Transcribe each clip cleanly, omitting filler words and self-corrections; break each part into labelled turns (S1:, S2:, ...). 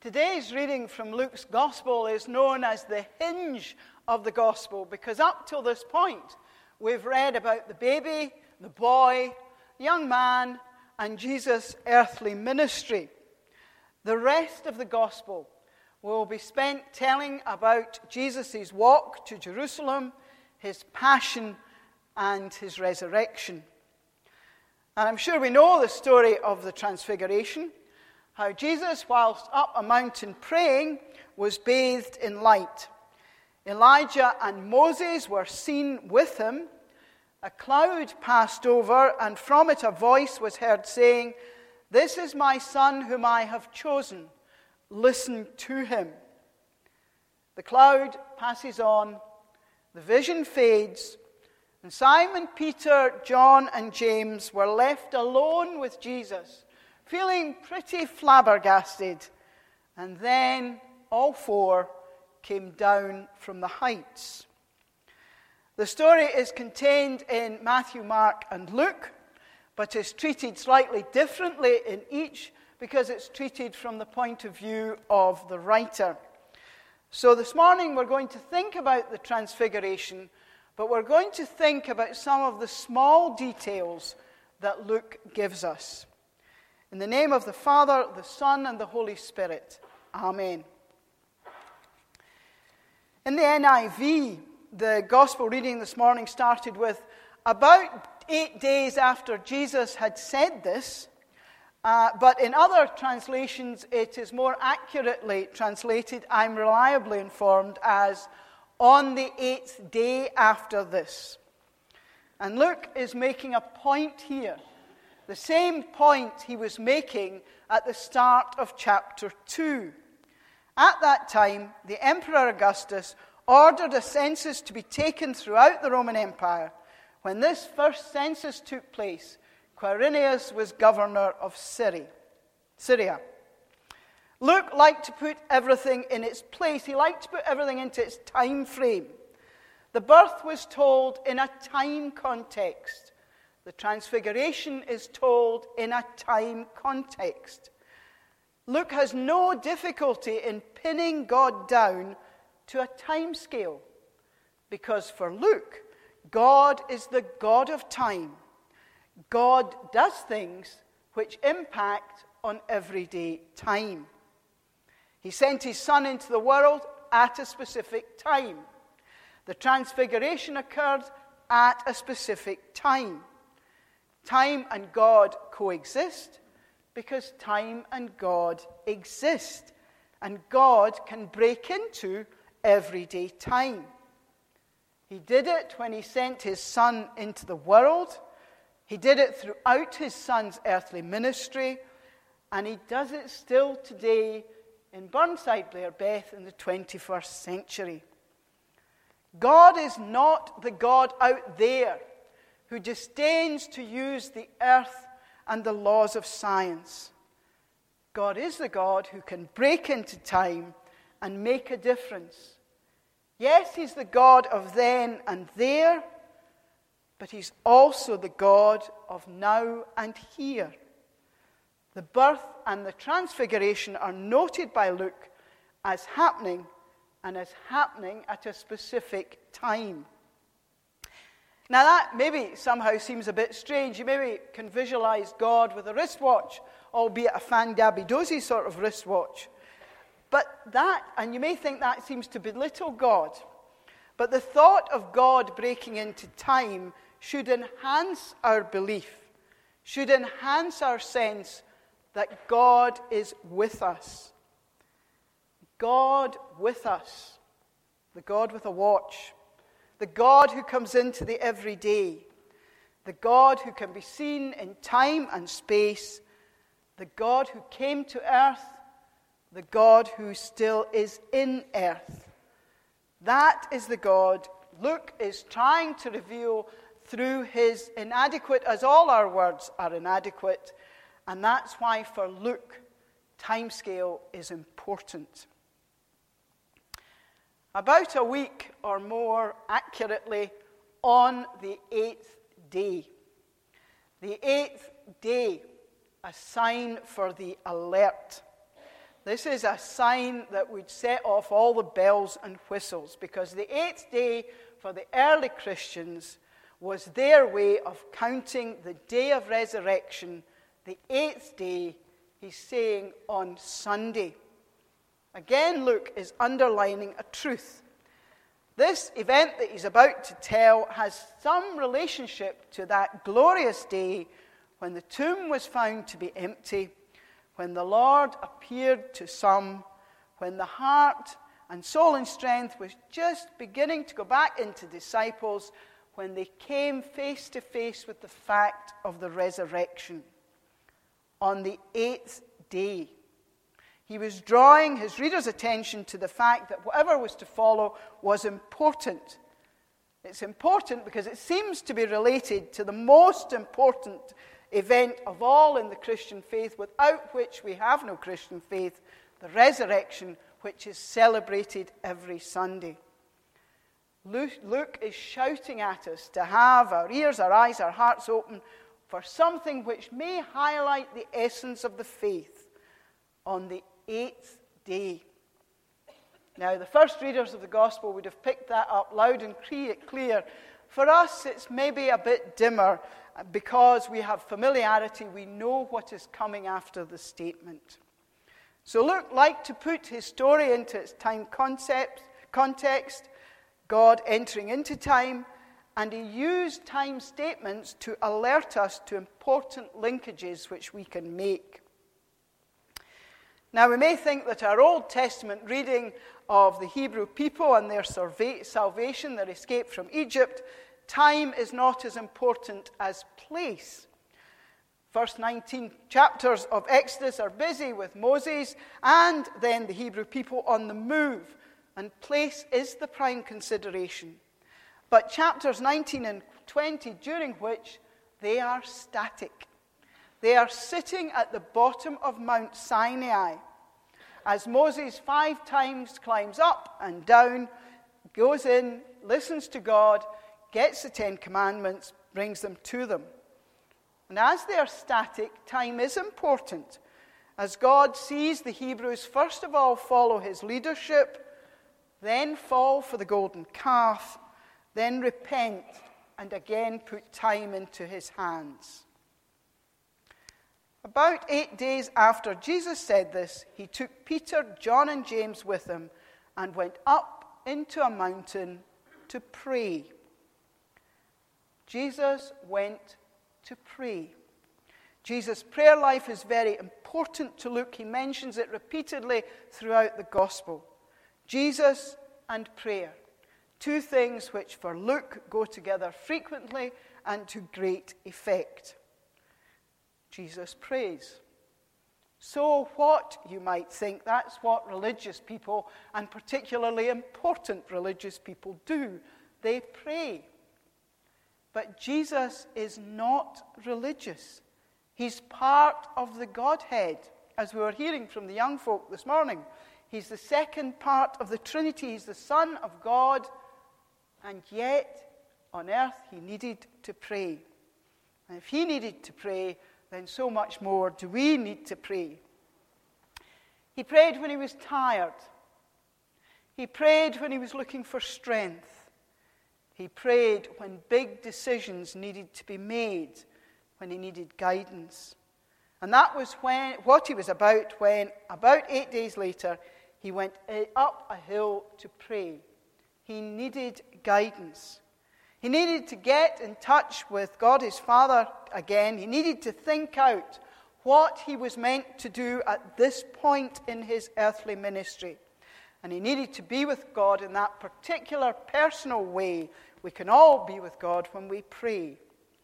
S1: Today's reading from Luke's Gospel is known as the hinge of the Gospel because up till this point, we've read about the baby, the boy, the young man, and Jesus' earthly ministry. The rest of the Gospel will be spent telling about Jesus' walk to Jerusalem, his passion, and his resurrection. And I'm sure we know the story of the Transfiguration, how Jesus, whilst up a mountain praying, was bathed in light. Elijah and Moses were seen with him. A cloud passed over, and from it a voice was heard saying, "This is my son whom I have chosen. Listen to him." The cloud passes on, the vision fades, and Simon, Peter, John, and James were left alone with Jesus, feeling pretty flabbergasted. And then all four came down from the heights. The story is contained in Matthew, Mark, and Luke, but is treated slightly differently in each because it's treated from the point of view of the writer. So this morning we're going to think about the Transfiguration, but we're going to think about some of the small details that Luke gives us. In the name of the Father, the Son, and the Holy Spirit. Amen. In the NIV, the Gospel reading this morning started with, about 8 days after Jesus had said this, but in other translations it is more accurately translated, I'm reliably informed, as on the 8th day after this. And Luke is making a point here, the same point he was making at the start of chapter 2. At that time, the Emperor Augustus ordered a census to be taken throughout the Roman Empire. When this first census took place, Quirinius was governor of Syria. Luke liked to put everything in its place. He liked to put everything into its time frame. The birth was told in a time context. The Transfiguration is told in a time context. Luke has no difficulty in pinning God down to a time scale, because for Luke, God is the God of time. God does things which impact on everyday time. He sent his Son into the world at a specific time. The Transfiguration occurred at a specific time. Time and God coexist because time and God exist. And God can break into everyday time. He did it when he sent his Son into the world. He did it throughout his Son's earthly ministry. And he does it still today in Burnside Blair Beth in the 21st century. God is not the God out there who disdains to use the earth and the laws of science. God is the God who can break into time and make a difference. Yes, he's the God of then and there, but he's also the God of now and here. The birth and the Transfiguration are noted by Luke as happening and as happening at a specific time. Now that maybe somehow seems a bit strange. You maybe can visualize God with a wristwatch, albeit a fan-dabby-dozy sort of wristwatch. But that, and you may think that seems to belittle God, but the thought of God breaking into time should enhance our belief, should enhance our sense that God is with us. God with us, the God with a watch, the God who comes into the everyday, the God who can be seen in time and space, the God who came to earth, the God who still is in earth. That is the God Luke is trying to reveal through his inadequate, as all our words are inadequate, and that's why for Luke, timescale is important. About a week or more accurately on the 8th day. The 8th day, a sign for the alert. This is a sign that would set off all the bells and whistles, because the 8th day for the early Christians was their way of counting the day of resurrection. The 8th day, he's saying, on Sunday. Again, Luke is underlining a truth. This event that he's about to tell has some relationship to that glorious day when the tomb was found to be empty, when the Lord appeared to some, when the heart and soul and strength was just beginning to go back into disciples, when they came face to face with the fact of the resurrection. On the 8th day, he was drawing his readers' attention to the fact that whatever was to follow was important. It's important because it seems to be related to the most important event of all in the Christian faith, without which we have no Christian faith, the resurrection, which is celebrated every Sunday. Luke is shouting at us to have our ears, our eyes, our hearts open for something which may highlight the essence of the faith on the 8th day. Now, the first readers of the gospel would have picked that up loud and clear. For us, it's maybe a bit dimmer because we have familiarity. We know what is coming after the statement. So Luke liked to put his story into its time context, God entering into time, and he used time statements to alert us to important linkages which we can make. Now, we may think that our Old Testament reading of the Hebrew people and their salvation, their escape from Egypt, time is not as important as place. First 19 chapters of Exodus are busy with Moses and then the Hebrew people on the move, and place is the prime consideration. But chapters 19 and 20, during which they are static. They are sitting at the bottom of Mount Sinai. As Moses 5 times climbs up and down, goes in, listens to God, gets the 10 Commandments, brings them to them. And as they are static, time is important. As God sees the Hebrews first of all follow his leadership, then fall for the golden calf, then repent, and again put time into his hands. About 8 days after Jesus said this, he took Peter, John, and James with him and went up into a mountain to pray. Jesus went to pray. Jesus' prayer life is very important to Luke. He mentions it repeatedly throughout the gospel. Jesus and prayer. Two things which for Luke go together frequently and to great effect. Jesus prays. So what, you might think, that's what religious people, and particularly important religious people, do. They pray. But Jesus is not religious. He's part of the Godhead, as we were hearing from the young folk this morning. He's the second part of the Trinity. He's the Son of God, and yet on earth he needed to pray. And if he needed to pray, then so much more do we need to pray. He prayed when he was tired. He prayed when he was looking for strength. He prayed when big decisions needed to be made, when he needed guidance. And that was what he was about when, about 8 days later, he went up a hill to pray. He needed guidance. He needed to get in touch with God, his Father, again. He needed to think out what he was meant to do at this point in his earthly ministry. And he needed to be with God in that particular personal way. We can all be with God when we pray.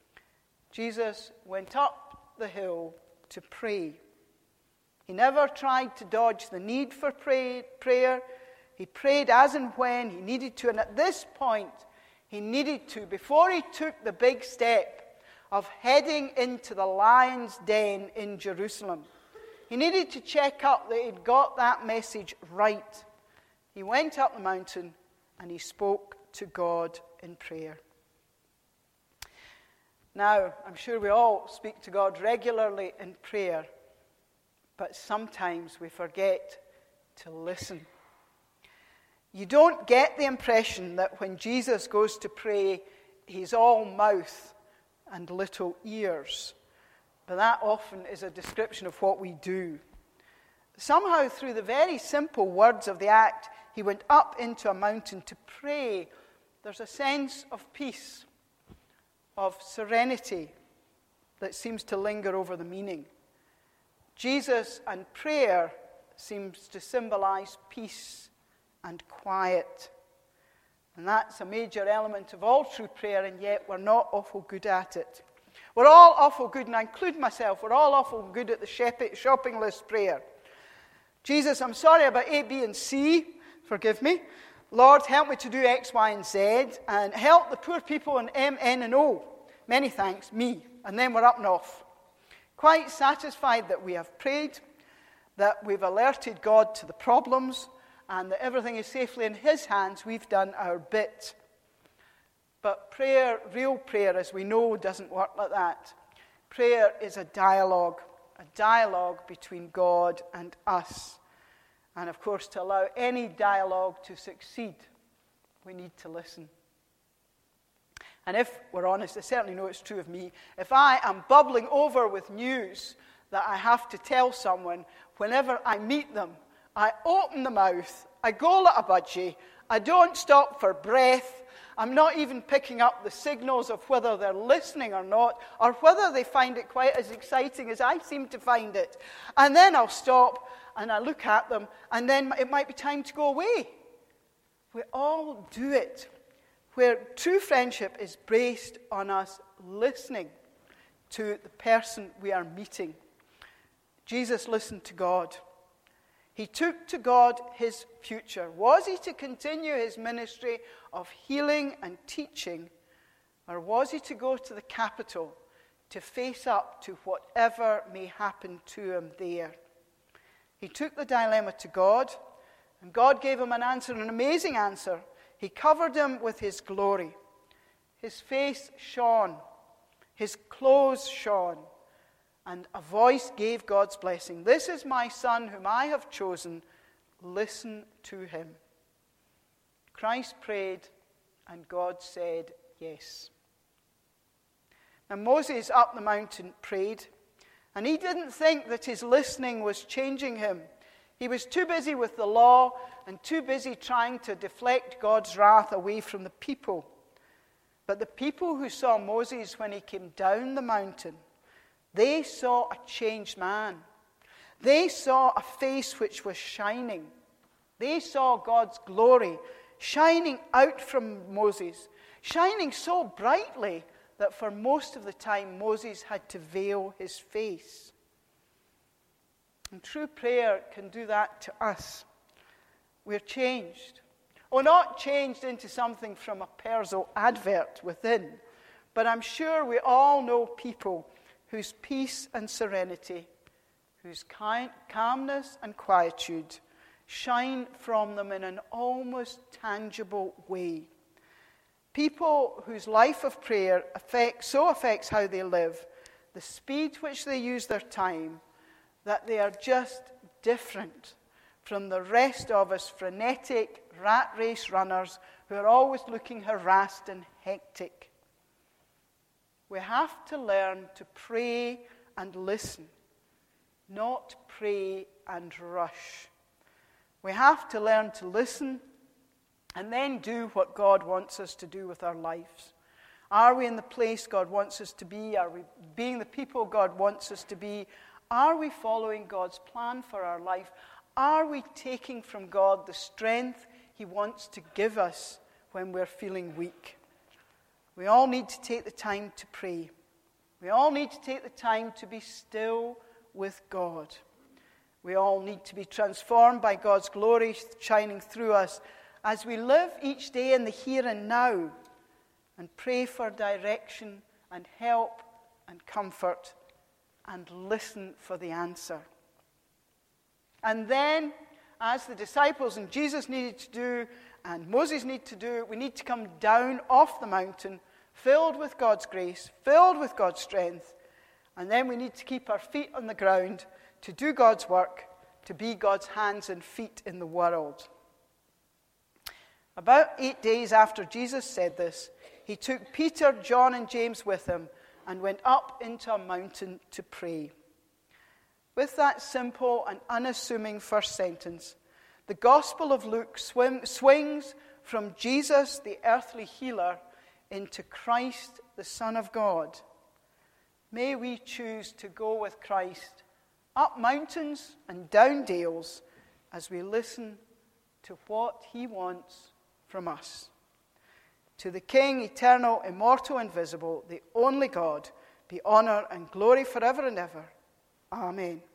S1: Jesus went up the hill to pray. He never tried to dodge the need for prayer. He prayed as and when he needed to. And at this point, he needed to, before he took the big step of heading into the lion's den in Jerusalem, he needed to check up that he'd got that message right. He went up the mountain and he spoke to God in prayer. Now, I'm sure we all speak to God regularly in prayer, but sometimes we forget to listen. You don't get the impression that when Jesus goes to pray, he's all mouth and little ears. But that often is a description of what we do. Somehow, through the very simple words of the act, he went up into a mountain to pray. There's a sense of peace, of serenity that seems to linger over the meaning. Jesus and prayer seems to symbolize peace and quiet. And that's a major element of all true prayer, and yet we're not awful good at it. We're all awful good, and I include myself, we're all awful good at the shopping list prayer. Jesus, I'm sorry about A, B, and C. Forgive me. Lord, help me to do X, Y, and Z, and help the poor people in M, N, and O. Many thanks, me. And then we're up and off. Quite satisfied that we have prayed, that we've alerted God to the problems, and that everything is safely in his hands. We've done our bit. But prayer, real prayer, as we know, doesn't work like that. Prayer is a dialogue between God and us. And of course, to allow any dialogue to succeed, we need to listen. And if we're honest, I certainly know it's true of me, if I am bubbling over with news that I have to tell someone, whenever I meet them, I open the mouth, I go like a budgie, I don't stop for breath, I'm not even picking up the signals of whether they're listening or not, or whether they find it quite as exciting as I seem to find it. And then I'll stop and I look at them, and then it might be time to go away. We all do it, where true friendship is based on us listening to the person we are meeting. Jesus listened to God. He took to God his future. Was he to continue his ministry of healing and teaching, or was he to go to the capital to face up to whatever may happen to him there? He took the dilemma to God, and God gave him an answer, an amazing answer. He covered him with his glory. His face shone, his clothes shone, and a voice gave God's blessing. This is my son whom I have chosen. Listen to him. Christ prayed, and God said yes. Now Moses up the mountain prayed, and he didn't think that his listening was changing him. He was too busy with the law and too busy trying to deflect God's wrath away from the people. But the people who saw Moses when he came down the mountain, they saw a changed man. They saw a face which was shining. They saw God's glory shining out from Moses, shining so brightly that for most of the time Moses had to veil his face. And true prayer can do that to us. We're changed. Oh, not changed into something from a Persil advert within, but I'm sure we all know people whose peace and serenity, whose calmness and quietude shine from them in an almost tangible way. People whose life of prayer so affects how they live, the speed which they use their time, that they are just different from the rest of us frenetic rat race runners who are always looking harassed and hectic. We have to learn to pray and listen, not pray and rush. We have to learn to listen and then do what God wants us to do with our lives. Are we in the place God wants us to be? Are we being the people God wants us to be? Are we following God's plan for our life? Are we taking from God the strength he wants to give us when we're feeling weak? We all need to take the time to pray. We all need to take the time to be still with God. We all need to be transformed by God's glory shining through us as we live each day in the here and now and pray for direction and help and comfort and listen for the answer. And then, as the disciples and Jesus needed to do, and Moses needed to do, we need to come down off the mountain, filled with God's grace, filled with God's strength, and then we need to keep our feet on the ground to do God's work, to be God's hands and feet in the world. About 8 days after Jesus said this, he took Peter, John, and James with him and went up into a mountain to pray. With that simple and unassuming first sentence, the Gospel of Luke swings from Jesus, the earthly healer, into Christ, the Son of God. May we choose to go with Christ up mountains and down dales as we listen to what he wants from us. To the King, eternal, immortal, invisible, the only God, be honor and glory forever and ever. Amen.